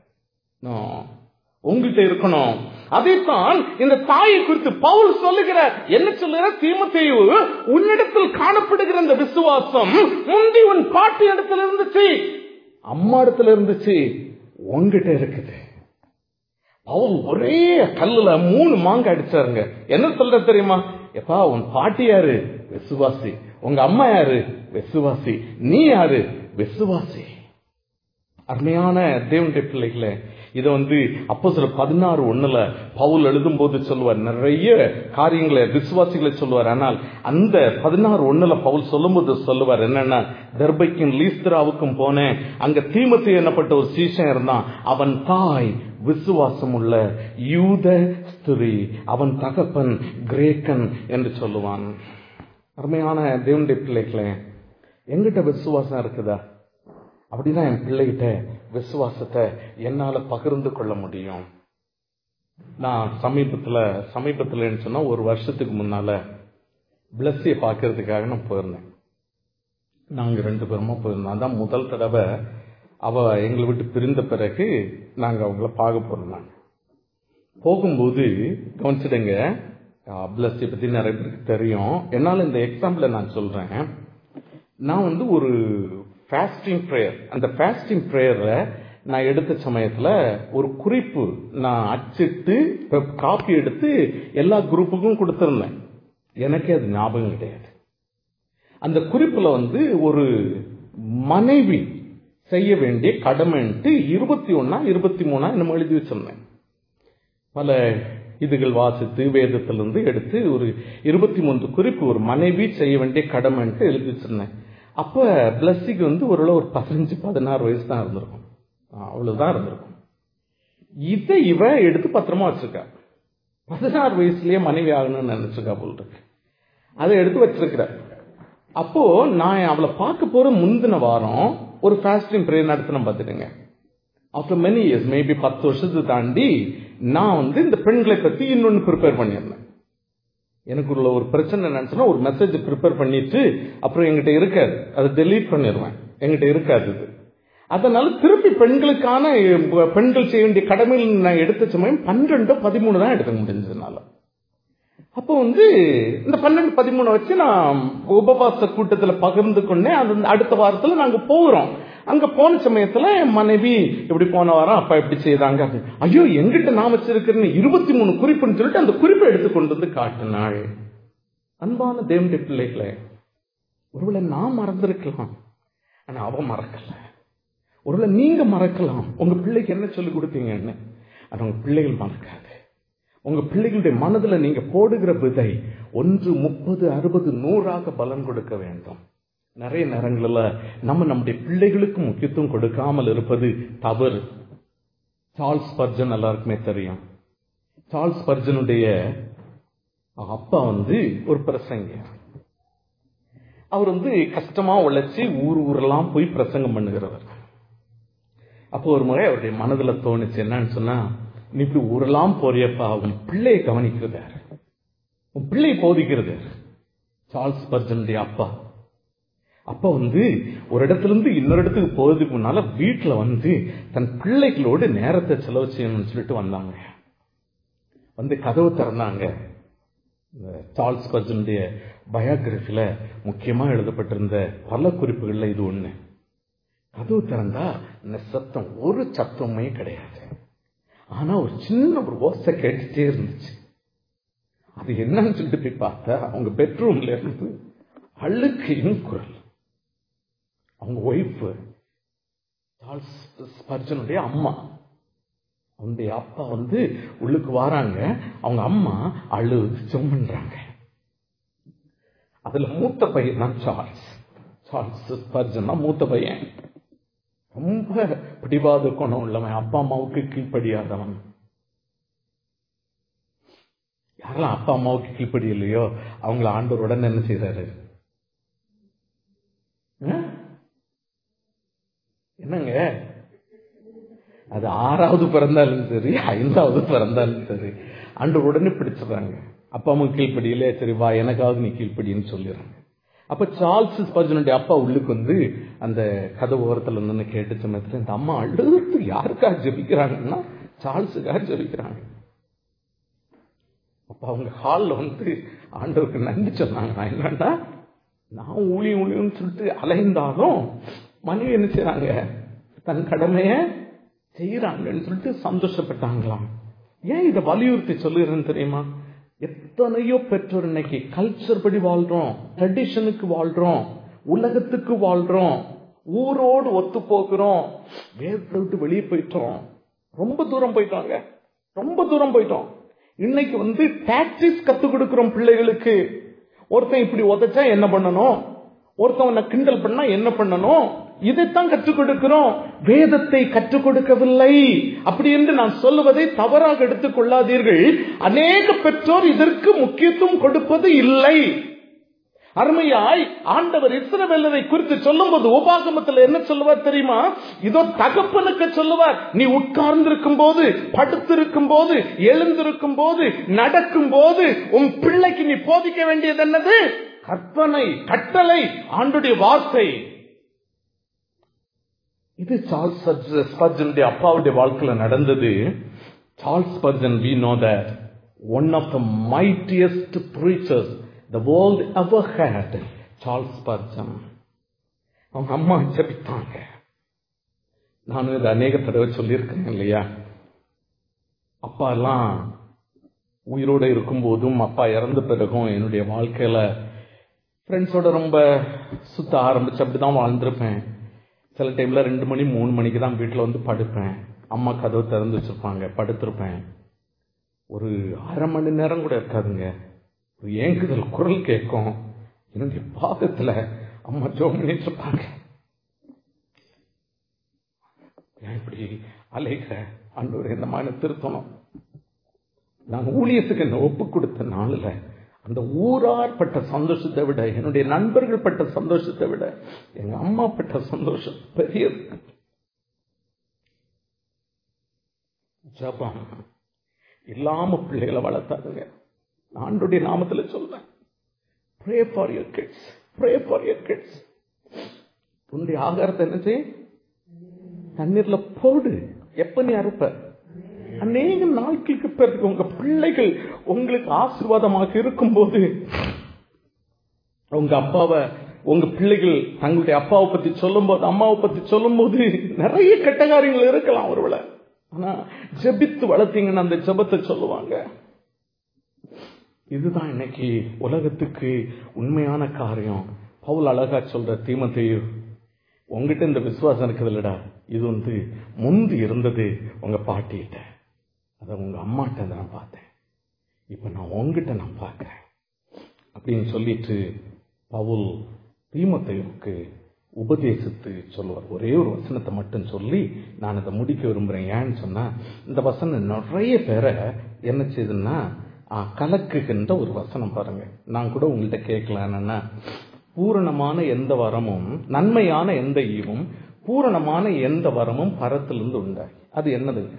உங்கள்கிட்ட இருக்கணும். அதைத்தான் இந்த தாயை குறித்து பவுல் சொல்லுகிறார். என்ன சொல்லுகிறார்? தீமோத்தேயு, உன்னிடத்தில் காணப்படுகிற இந்த விசுவாசம் முந்தி உன் பாட்டி இடத்துல இருந்துச்சு, அம்மா இடத்துல இருந்துச்சு, உங்ககிட்ட இருக்குது. பவுல் ஒரே கல்லுல மூணு மாங்க அடிச்சாருங்க. என்ன சொல்ற தெரியுமா? எப்பா, உன் பாட்டி யாரு? விசுவாசி. உங்க அம்மா யாரு? விசுவாசி. நீ யாரு? விசுவாசி. அருமையான தேவனுடைய பிள்ளைகளே, இதை வந்து அப்போஸ்தலர் பதினாறு ஒண்ணுல பவுல் எழுதும் போது சொல்லுவார். நிறைய காரியங்களை விசுவாசிகளை சொல்லுவார். ஆனால் அந்த பதினாறு ஒண்ணுல பவுல் சொல்லும் போது சொல்லுவார் என்னன்னா, தெர்பைக்கும் லீஸ்திராவுக்கும் போனேன், அங்க தீமோத்தேயு என்னப்பட்ட ஒரு சீஷன் இருந்தான். அவன் தாய் விசுவாசம் உள்ள யூத ஸ்திரீ, அவன் தகப்பன் கிரேக்கன் என்று சொல்லுவான். அருமையான தேவனுடைய பிள்ளைகளே, எங்கிட்ட விசுவாசம் இருக்குதா? அப்படின்னா என் பிள்ளைகிட்ட விசுவாசத்தை என்னால பகிர்ந்து கொள்ள முடியும். நான் சமீபத்துல சமீபத்துலன்னு சொன்னா ஒரு வருஷத்துக்கு முன்னால பிளஸ்ஸியை பார்க்கறதுக்காக நான் போயிருந்தேன். நாங்க ரெண்டு பேருமா போயிருந்தோம். அதான் முதல் தடவை அவ எங்களை விட்டு பிரிந்த பிறகு நாங்க அவங்கள பார்க்க போறோம். நாங்க போகும்போது கவனிச்சிடுங்க, பிளஸ்ஸியை பத்தி நிறைய பேருக்கு தெரியும். என்னால இந்த எக்ஸாம்பிள நான் சொல்றேன். நான் வந்து ஒரு ஃபாஸ்டிங் ப்ரேயர், அந்த ஃபாஸ்டிங் ப்ரேயர்ல நான் எடுத்த சமயத்துல ஒரு குறிப்பு நான் அச்சிட்டு காப்பி எடுத்து எல்லா குரூப்புக்கும் கொடுத்திருந்தேன். எனக்கே அது ஞாபகம் கிடையாது. அந்த குறிப்புல வந்து ஒரு மனைவி செய்ய வேண்டிய கடமைன்ட்டு இருபத்தி ஒன்னா இருபத்தி மூணா நம்ம எழுதி வச்சிருந்தேன். பல இதுகள் வாசித்து வேதத்திலிருந்து எடுத்து ஒரு இருபத்தி மூன்று குறிப்பு ஒரு மனைவி செய்ய வேண்டிய கடமைன்ட்டு எழுதி வச்சிருந்தேன். அப்ப பிளஸ்ஸிக்கு வந்து ஓரளவு ஒரு பதினஞ்சு பதினாறு வயசு தான் இருந்திருக்கும், அவ்வளவுதான் இருந்திருக்கும். இதை இவ எடுத்து பத்திரமா வச்சிருக்கா. பதினாறு வயசுலயே மனைவி ஆகணும்னு நினைச்சிருக்கா போல் இருக்கு. அதை எடுத்து வச்சிருக்கிற. அப்போ நான் அவளை பார்க்க போற முந்தின வாரம் ஒரு ஃபாஸ்டிங் பிரேயர் நடத்தின பார்த்துடுங்க. ஆஃப்டர் மெனி இயர்ஸ், மேபி பத்து வருஷத்தை தாண்டி நான் வந்து இந்த பெண்களை பத்தி இன்னொன்னு ப்ரிப்பேர் பண்ணியிருந்தேன். எனக்குள்ள ஒரு பிரச்சனை நினைச்சுன்னா ஒரு மெசேஜ் ப்ரிப்பேர் பண்ணிட்டு அப்புறம் எங்கிட்ட இருக்காது, அதை டெலீட் பண்ணிடுவேன், எங்கிட்ட இருக்காது இது. அதனால திருப்பி பெண்களுக்கான பெண்கள் செய்ய வேண்டிய கடமைகள் நான் எடுத்த சமயம் பன்னெண்டு பதிமூணு தான் எடுக்க முடிஞ்சதுனால, அப்போ வந்து இந்த பன்னெண்டு பதிமூணு வச்சு நான் உபவாச கூட்டத்தில் பகிர்ந்து கொண்டேன். அது அடுத்த வாரத்தில் நாங்க போகிறோம். அங்க போன சமயத்துல என் மனைவி இப்படி போன வாரம் அப்பா எப்படி செய்தாங்க, ஐயோ எங்கிட்ட நான் வச்சிருக்கிறேன்னு இருபத்தி மூணு குறிப்புன்னு சொல்லிட்டு அந்த குறிப்பை எடுத்து கொண்டு வந்து காட்டினாள். அன்பான தேவனுடைய பிள்ளைகளே, ஒருவேளை நான் மறந்திருக்கலாம், ஆனா அவ மறக்கல. ஒருவேளை நீங்க மறக்கலாம், உங்க பிள்ளைக்கு என்ன சொல்லி கொடுத்தீங்கன்னு, அது உங்க பிள்ளைகள் மறக்காது. உங்க பிள்ளைகளுடைய மனதுல நீங்க போடுகிற விதை ஒன்று முப்பது அறுபது நூறாக பலன் கொடுக்க வேண்டும். நிறைய நேரங்கள்ல நம்ம நம்முடைய பிள்ளைகளுக்கு முக்கியத்துவம் கொடுக்காமல் இருப்பது தவறு. சார்ல்ஸ் ஸ்பர்ஜன் எல்லாருக்குமே தெரியும். சார்ல்ஸ் ஸ்பர்ஜனுடைய அப்பா வந்து ஒரு பிரசங்க. அவர் வந்து கஷ்டமா உழைச்சி ஊர் ஊரெல்லாம் போய் பிரசங்கம் பண்ணுகிறவர். அப்போ ஒரு முறை அவருடைய மனதுல தோணுச்சு, என்னன்னு சொன்னா, நீ இப்படி ஊரெல்லாம் போறியப்பா, உன் பிள்ளையை கவனிக்கிறது, உன் பிள்ளையை போதிக்கிறது. சார்ல்ஸ் ஸ்பர்ஜனுடைய அப்பா அப்ப வந்து ஒரு இடத்துல இருந்து இன்னொரு இடத்துக்கு போறதுக்கு முன்னால வீட்டுல வந்து தன் பிள்ளைகளோடு நேரத்தை செலவு செய்யணும்னு சொல்லிட்டு வந்தாங்க. வந்து கதவு திறந்தாங்க. சார்ல்ஸ் ஸ்பர்ஜனுடைய பயோகிராஃபில முக்கியமா எழுதப்பட்டிருந்த பல குறிப்புகள்ல இது ஒண்ணு. கதவு திறந்தா சத்தம், ஒரு சத்தமே கிடையாது. ஆனா ஒரு சின்ன ஒரு ஓசை கேட்டுட்டே இருந்துச்சு. அது என்னன்னு சொல்லிட்டு போய் பார்த்தா அவங்க பெட்ரூம்ல இருந்து அழுக்கையும் குரல். அவங்க ஒய்ஃப் சார்ல்ஸ் ஸ்பர்ஜனுடைய அம்மா, அவனுடைய அப்பா வந்து உள்ளுக்கு வராங்க. அவங்க அம்மா அழுது சும்மன்றாங்க. அதுல மூத்த பையன் தான் சார்ல்ஸ். சார்ல்ஸ் ஸ்பர்ஜன் தான் மூத்த பையன். ரொம்ப பிடிவாத குணம் உள்ளவன், அப்பா அம்மாவுக்கு கீழ்ப்படியாதவன். யாரெல்லாம் அப்பா அம்மாவுக்கு கீழ்ப்படி இல்லையோ அவங்கள ஆண்டவர் உடனே என்ன செய்யறாரு? என்னங்க, அது ஆறாவது பிறந்தாலும் சரி ஐந்தாவது பிறந்தாலும் சரி ஆண்டவர் உடனே பிடிச்சிடறாங்க. அப்பா அம்மா கீழ்ப்படியில, சரி வா எனக்காவது நீ கீழ்ப்படின்னு சொல்லிடுறாங்க. அப்ப சார்ல்ஸ் ஸ்பர்ஜனுடைய அப்பா உள்ளுக்கு வந்து அந்த கதவு ஓரத்துல இருந்து கேட்ட சமயத்துல இந்த அம்மா அழுது யாருக்காக ஜெபிக்கிறாங்கன்னா சார்ல்ஸுக்காக ஜெபிக்கிறாங்க. அப்ப அவங்க ஹால்ல வந்து ஆண்டவருக்கு நன்றி சொன்னாங்க. நான் என்னன்னா, நான் ஊழி ஊழியன்னு சொல்லிட்டு அலைந்தாலும் மனைவி என்ன செய்யறாங்க, தன் கடமைய செய்யறாங்கன்னு சொல்லிட்டு சந்தோஷப்பட்டாங்களாம். ஏன் இதை வலியுறுத்தி சொல்லுகிறேன்னு தெரியுமா? எத்தனையோ பெற்றோர் இன்னைக்கு கல்ச்சர் படி வாழ்றோம், ட்ரெடிஷனுக்கு வாழ்றோம், உலகத்துக்கு வாழ்றோம், ஊரோடு ஒத்து போகிறோம், வேதத்தை விட்டு வெளியே போயிட்டோம், ரொம்ப தூரம் போயிட்டோங்க, ரொம்ப தூரம் போயிட்டோம். இன்னைக்கு வந்து டாக்டிக்ஸ் கத்து கொடுக்கிறோம் பிள்ளைகளுக்கு. ஒருத்தன் இப்படி உதச்சா என்ன பண்ணணும், ஒருத்தவனை கிண்டல் பண்ணா என்ன பண்ணணும், இதைத்தான் கற்றுக் கொடுக்கிறோம். வேதத்தை கற்றுக் கொடுக்கவில்லை. அப்படி என்று நான் சொல்லுவதை தவறாக எடுத்துக் கொள்ளாதீர்கள். அநேக பெற்றோர் இதற்கு முக்கியத்துவம் கொடுப்பது இல்லை. அருமையாய் ஆண்டவர் இஸ்ரவேலரை குறித்து சொல்லும் போது உபாகமத்தில் என்ன சொல்லுவார் தெரியுமா? இதோ தகப்பனுக்கு சொல்லுவார், நீ உட்கார்ந்திருக்கும் போது, படுத்திருக்கும் போது, எழுந்திருக்கும் போது, நடக்கும் போது உன் பிள்ளைக்கு நீ போதிக்க வேண்டியது என்னது? கற்பனை, கட்டளை, ஆண்டுடைய வார்த்தை. இது சார்ல்ஸ் ஸ்பர்ஜனுடைய அப்பாவுடைய வாழ்க்கையில நடந்தது. Charles Spurgeon, we know that one of the mightiest preachers the world ever had, Charles Spurgeon. அவங்க அம்மா ஜெபித்தாங்க. நானும் இதை அநேக தடவை சொல்லியிருக்கேன் இல்லையா? அப்பா எல்லாம் உயிரோடு இருக்கும் போதும், அப்பா இறந்த பிறகும் என்னுடைய வாழ்க்கையில ஃப்ரெண்ட்ஸோட ரொம்ப சுத்த ஆரம்பிச்சு அப்படிதான் வாழ்ந்திருப்பேன். சில டைம்ல ரெண்டு மணி மூணு மணிக்கு தான் வீட்டில் வந்து படுப்பேன். அம்மா கதவு திறந்து வச்சிருப்பாங்க, படுத்திருப்பேன். ஒரு அரை மணி நேரம் கூட இருக்காதுங்க, ஒரு ஏங்குதல் குரல் கேட்கும். என்னுடைய பாதத்துல அம்மா ஜெபம் பண்ணிட்டு இருப்பாங்க. ஏன் இப்படி அலைகிற ஆண்டவரே, இந்த மாதிரி திருத்தணும். நான் ஊழியத்துக்கு என்ன ஒப்பு கொடுத்த நாளில் அந்த ஊரார் பட்ட சந்தோஷத்தை விட, என்னுடைய நண்பர்கள் பட்ட சந்தோஷத்தை விட எங்க அம்மா பட்ட சந்தோஷம் பெரியது. ஜபம் இல்லாம பிள்ளைகளை வளர்த்தாதுங்க. ஆண்டவருடைய நாமத்துல சொல்றேன், pray for your kids, pray for your kids. உன்னுடைய ஆகாரத்தை என்ன செய்ய? தண்ணீர்ல போடு. எப்ப நீ அறுப்ப? அநேக நாட்களுக்கு பிறகு உங்க பிள்ளைகள் உங்களுக்கு ஆசீர்வாதமாக இருக்கும் போது, உங்க அப்பாவை, உங்க பிள்ளைகள் தங்களுடைய அப்பாவை பத்தி சொல்லும் போது, அம்மாவை பத்தி சொல்லும் போது நிறைய கெட்ட காரியங்கள் இருக்கலாம் ஒருவேளை. ஆனா ஜெபித்து வளர்த்தீங்கன்னு அந்த ஜெபத்தை சொல்லுவாங்க. இதுதான் இன்னைக்கு உலகத்துக்கு உண்மையான காரியம். பவுல் அழகா சொல்ற, தீமோத்தேயு, உங்ககிட்ட இந்த விசுவாசம் இருக்குது இல்லடா, இது வந்து முந்தி இருந்தது உங்க பாட்டிகிட்ட, அதை உங்க அம்மாட்ட நான் பார்த்தேன், இப்ப நான் உங்ககிட்ட நான் பார்க்கிறேன் அப்படின்னு சொல்லிட்டு பவுல் தீமோத்தேயுவுக்கு உபதேசித்து சொல்லுவார். ஒரே ஒரு வசனத்தை மட்டும் சொல்லி நான் இதை முடிக்க விரும்புறேன். ஏன்னு சொன்னா, இந்த வசனம் நிறைய பேரை என்ன செய்யுதுன்னா கலக்குகின்ற ஒரு வசனம். பாருங்க, நான் கூட உங்கள்கிட்ட கேட்கலாம், என்னன்னா, பூரணமான எந்த வரமும், நன்மையான எந்த ஈவும், பூரணமான எந்த வரமும் பரத்திலிருந்து உண்டாகி. அது என்னதுங்க?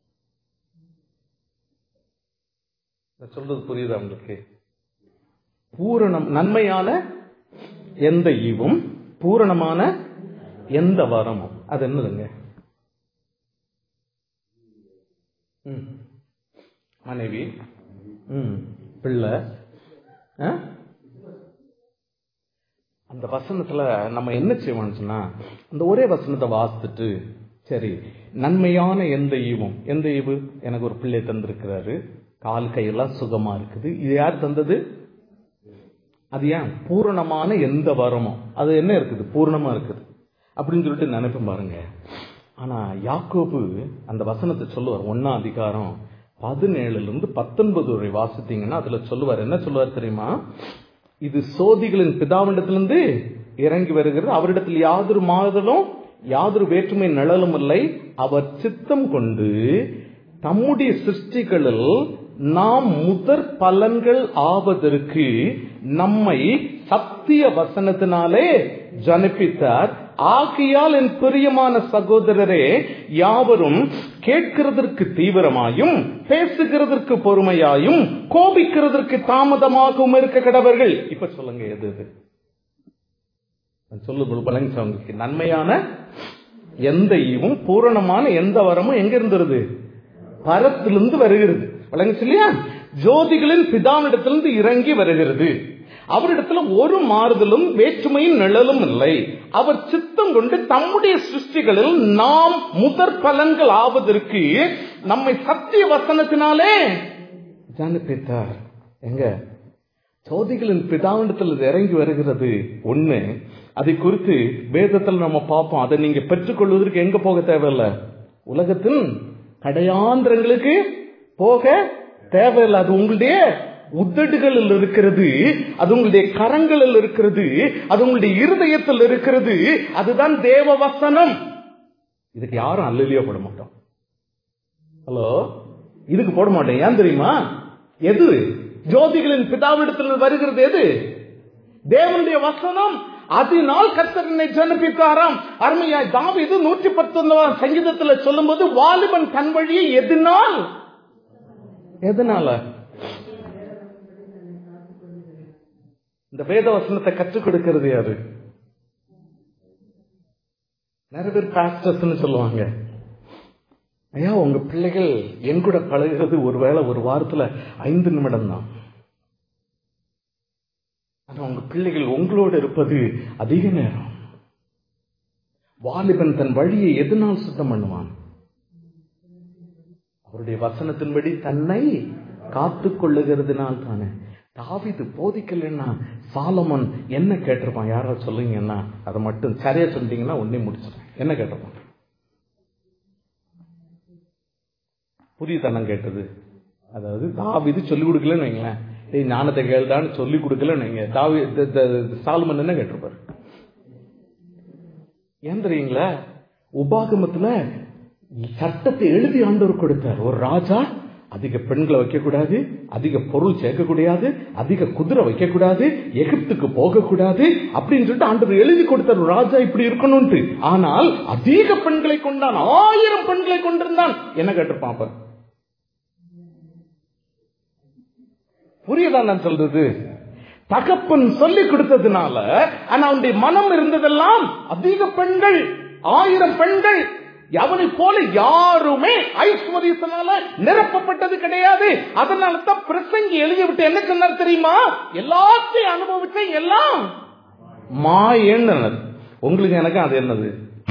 சொல்றது புரியுதா உங்களுக்கு? பூரணம், நன்மையான எந்த ஈவும், பூரணமான எந்த வரமும், அது என்னதுங்க? மனைவி, பிள்ளை. அந்த வசனத்துல நம்ம என்ன செய்வோம்னு சொன்னா, அந்த ஒரே வசனத்தை வாசித்துட்டு, சரி, நன்மையான எந்த ஈவும், எந்த ஈவு? எனக்கு ஒரு பிள்ளை தந்திருக்கிறாரு, கால் கையெல்லாம் சுகமா இருக்குது, இது யார் தந்தது? அது ஏன்? பூரணமான எந்த வரமும், அது என்ன இருக்குது? பூர்ணமா இருக்குது அப்படின்னு சொல்லிட்டு நினைப்பேன் பாருங்க. ஆனா யாக்கோபு அந்த வசனத்தை சொல்லுவார், ஒன்னாம் அதிகாரம் பதினேழுல இருந்து பத்தொன்பது வரை வாசித்தீங்கன்னா அதுல சொல்லுவார். என்ன சொல்லுவார் தெரியுமா? இது சோதிகளின் பிதாவிடத்திலிருந்து இறங்கி வருகிறது, அவரிடத்தில் யாதொரு மாறுதலும் யாதொரு வேற்றுமை நிழலும் இல்லை, அவர் சித்தம் கொண்டு தம்முடைய சிருஷ்டிகளில் நாம் முதற் பலன்கள் ஆவதற்கு நம்மை சத்திய வசனத்தினாலே ஜனிப்பித்தார். ஆகையால் என் பிரியமான சகோதரரே, யாவரும் கேட்கிறதற்கு தீவிரமாயும், பேசுகிறதற்கு பொறுமையாயும், கோபிக்கிறதற்கு தாமதமாகவும் இருக்க கடவர்கள். இப்ப சொல்லுங்க, எது எது சொல்லு பழனிசாமிக்கு? நன்மையான எந்த ஈவும், பூரணமான எந்த வரமும் எங்க இருந்துருது? பரத்திலிருந்து வருகிறது. வழங்குச்சு இல்லையா? ஜோதிகளின் பிதாவிடத்திலிருந்து இறங்கி வருகிறது. அவரிடத்துல ஒரு மாறுதலும் வேற்றுமையும் நிழலும் இல்லை. அவர் சித்தம் கொண்டு தம்முடைய சிருஷ்டிகளில் நாம் முதற் பலன்கள் ஆவதற்கு நம்மை சத்திய வசனத்தினாலே ஜனிப்பித்தார். எங்க? ஜோதிகளின் பிதாவிடத்தில் இறங்கி வருகிறது ஒண்ணு. அதை குறித்து வேதத்தில் நம்ம பார்ப்போம். அதை நீங்க பெற்றுக்கொள்வதற்கு எங்க போக தேவையில்லை, உலகத்தின் கடையாந்திரங்களுக்கு போக தேவையில்லை. அது உங்களுடைய உதடுகளில் இருக்கிறது, அது உங்களுடைய கரங்களில் இருக்கிறது, அது உங்களுடைய இருதயத்தில் இருக்கிறது. அதுதான் தேவ வசனம். இதுக்கு யாரும் அல்லலியா போட மாட்டோம். ஹலோ, இதுக்கு போட மாட்டேன். ஏன் தெரியுமா? எது? ஜோதிகளின் பிதாவிடத்தில் வருகிறது. எது? தேவனுடைய வசனம், அதனால் கர்த்தர் என்னை ஜனிப்பித்தாராம். அருமையாய் தாவீது நூற்றி பத்தொன்பதாம் சங்கீதத்தில் சொல்லும் போது, வாலிபன் தன் வழியை எதனால் எதனால இந்த வேத வசனத்தை கற்றுக் கொடுக்கிறது யாரு? நிறைய பேர் பாஸ்டர்ஸ் சொல்லுவாங்க, ஐயா உங்க பிள்ளைகள் என் கூட பழகிறது ஒருவேளை ஒரு வாரத்துல ஐந்து நிமிடம் தான், ஆனா உங்க பிள்ளைகள் உங்களோடு இருப்பது அதிக நேரம். வாலிபன் தன் வழியை எதனால் சுத்தம் பண்ணுவான்? அவருடைய வசனத்தின்படி தன்னை காத்து கொள்ளுகிறதுனால் தானே. தாவீது போதிக்கலன்னா சாலமோன் என்ன கேட்டிருப்பான்? யாராவது சொல்லுங்கன்னா அதை மட்டும் சரியா சொன்னீங்கன்னா உடனே முடிச்சிருக்கேன். என்ன கேட்டிருப்பான்? புரியத்தனம் கேட்டது. அதாவது தாவீது சொல்லிக் கொடுக்கலன்னு வைங்களேன், ஏய் ஞானத்தை கேள்தான்னு சொல்லிக் கொடுக்கலன்னு வைங்க, தாவி சாலமோன் என்ன கேட்டிருப்பாரு? ஏன் தெரியுங்களா? உபாகமத்துல சட்டத்தை எழுதி ஆண்டவர் கொடுத்தார். ஒரு ராஜா அதிக பெண்களை வைக்க கூடாது, அதிக பொருள் சேர்க்க கூடாது, அதிக குதிரை வைக்க கூடாது, எகிப்துக்கு போக கூடாது அப்படின்னு சொல்லிட்டு ஆண்டவர் எழுதி கொடுத்தார். ராஜா இப்படி இருக்கணும்ட்டு. ஆனால் அதிக பெண்களை கொண்டான், ஆயிரம் பெண்களை கொண்டிருந்தான். என்ன கேட்டிருப்பான்? புரியுதா நான் சொல்றது? தகப்பன் சொல்லி கொடுத்ததுனால, ஆனா அவனுடைய மனம் இருந்ததெல்லாம் அதிக பெண்கள், ஆயிரம் பெண்கள். அவனை போல யாருமே ஐஸ்வர்யத்தினால நிரப்பப்பட்டது கிடையாது. அதனால தான் பிரசங்கி எழுதிவிட்டு என்ன சொன்னார் தெரியுமா? எல்லாத்தையும் அனுபவிச்ச எல்லாம் மாயன்னு. உங்களுக்கு எனக்கு அது என்னது?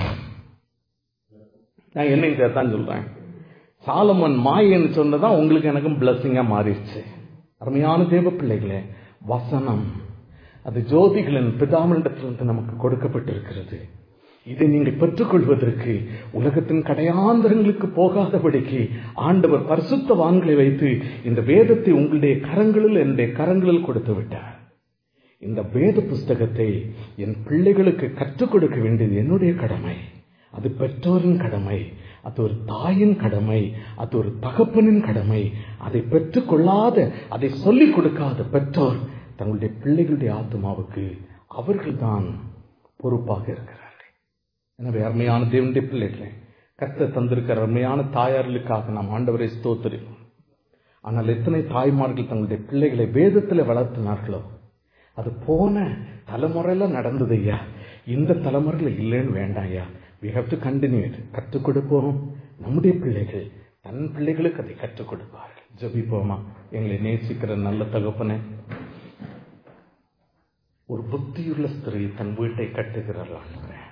நான் என்னையும் சேர்த்தான் சொல்றேன். சாலமன் மாயன்னு சொன்னதான் உங்களுக்கு எனக்கும் பிளஸிங்கா மாறிடுச்சு. அருமையான தேவ பிள்ளைகளே, வசனம் அது ஜோதிகளின் பிதாமண்டத்திலிருந்து நமக்கு கொடுக்கப்பட்டிருக்கிறது. இதை நீங்கள் பெற்றுக்கொள்வதற்கு உலகத்தின் கடையாந்தரங்களுக்கு போகாதபடிக்கு ஆண்டவர் பரிசுத்தவான்களை வைத்து இந்த வேதத்தை உங்களுடைய கரங்களில் என்னுடைய கரங்களில் கொடுத்து விட்டார். இந்த வேத புஸ்தகத்தை என் பிள்ளைகளுக்கு கற்றுக் கொடுக்க வேண்டியது என்னுடைய கடமை. அது பெற்றோரின் கடமை, அது ஒரு தாயின் கடமை, அது ஒரு தகப்பனின் கடமை. அதை பெற்றுக் கொள்ளாத, அதை சொல்லிக் கொடுக்காத பெற்றோர் தங்களுடைய பிள்ளைகளுடைய ஆத்மாவுக்கு அவர்கள்தான் பொறுப்பாக இருக்கிறார்கள். எனவே அருமையான தேவனுடைய பிள்ளைகளே, கர்த்தர் தந்திருக்கிற அருமையான தாயார்களுக்காக நாம் ஆண்டவரை ஸ்தோத்திரிக்கிறோம். ஆனால் எத்தனை தாய்மார்கள் தங்களுடைய பிள்ளைகளை வேதத்தில் வளர்த்தினார்களோ அது போன தலைமுறையில நடந்தது ஐயா, இந்த தலைமுறையில இல்லைன்னு வேண்டாம் ஐயா. we have to continue. கற்றுக் கொடுப்போம். நம்முடைய பிள்ளைகள் தன் பிள்ளைகளுக்கு அதை கற்றுக் கொடுப்பார்கள். ஜெபிப்போமா? எங்களை நேசிக்கிற நல்ல தகப்பனே, ஒரு புத்தியுள்ள ஸ்திரீ தன் வீட்டை கட்டுகிறார்கள்.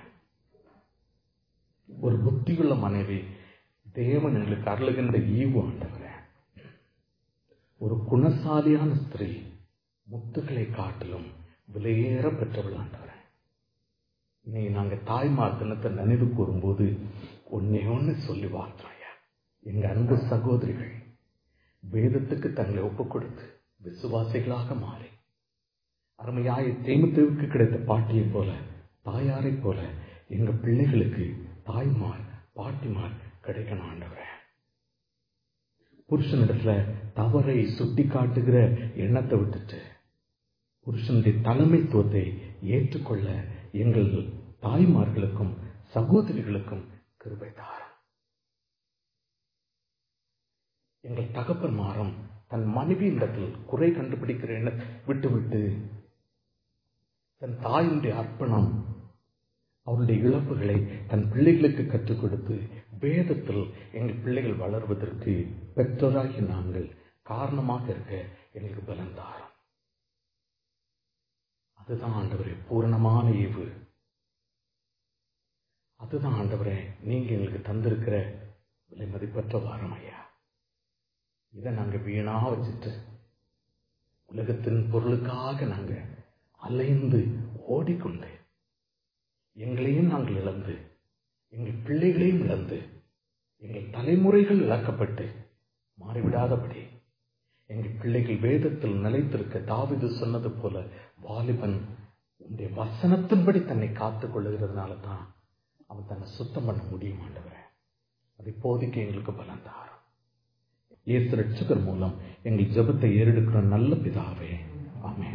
ஒரு புத்தியுள்ள மனைவி தேவன் எங்களுக்கு அருளுகின்ற ஈவு ஆண்டவரே. ஒரு குணசாலியான ஸ்திரீ முத்துக்களை காட்டிலும் விலையேற பெற்றவள் ஆண்டவரே. இன்னைக்கு நாங்க தாய்மார் தினத்தை நினைவு கூறும்போது ஒன்னே ஒன்னு சொல்லி வாழ்த்தாயா, எங்க அன்பு சகோதரிகள் வேதத்துக்கு தங்களை ஒப்புக் கொடுத்து விசுவாசிகளாக மாறி அருமையாய் தீமுத்தேவுக்கு கிடைத்த பாட்டியை போல, தாயாரை போல எங்க பிள்ளைகளுக்கு தாய்மார் பாட்டிமார் கிடைக்கணும் ஆண்டவரே. புருஷனிடத்துல தவறை சுட்டி காட்டுகிற எண்ணத்தை விட்டுட்டு புருஷனுடைய தலைமைத்துவத்தை ஏற்றுக்கொள்ள எங்கள் தாய்மார்களுக்கும் சகோதரிகளுக்கும் கிருபை தாரும். எங்கள் தகப்பன்மாரும் தன் மனைவி இடத்தில் குறை கண்டுபிடிக்கிற எண்ணத்தை விட்டுவிட்டு தன் தாயினுடைய அர்ப்பணம், அவருடைய இழப்புகளை தன் பிள்ளைகளுக்கு கற்றுக் கொடுத்து வேதத்தில் எங்கள் பிள்ளைகள் வளர்வதற்கு பெற்றோராகி நாங்கள் காரணமாக இருக்க எங்களுக்கு பலம் தாரும். அதுதான் ஆண்டவரே பூரணமான ஈவு. அதுதான் ஆண்டவரே நீங்க எங்களுக்கு தந்திருக்கிற விலை மதிப்பற்ற வாரம் ஐயா. இதை நாங்க வீணா வச்சுட்டு உலகத்தின் பொருளுக்காக நாங்க அலைந்து ஓடிக்கொண்டு எங்களையும் நாங்கள் இழந்து எங்கள் பிள்ளைகளையும் இழந்து எங்கள் தலைமுறைகள் இழக்கப்பட்டு மாறிவிடாதபடி எங்கள் பிள்ளைகள் வேதத்தில் நிலைத்திருக்க தாவீது சொன்னது போல வாலிபன் உன்னுடைய வசனத்தின்படி தன்னை காத்துக் கொள்ளுகிறதுனால தான் அவன் தன்னை சுத்தம் பண்ண முடியும் ஆண்டவரே. அதை போதிக்க எங்களுக்கு பலம் தாரும். இயேசு ரட்சகர் மூலம் எங்கள் ஜெபத்தை ஏறெடுக்கிற நல்ல பிதாவே, ஆமென்.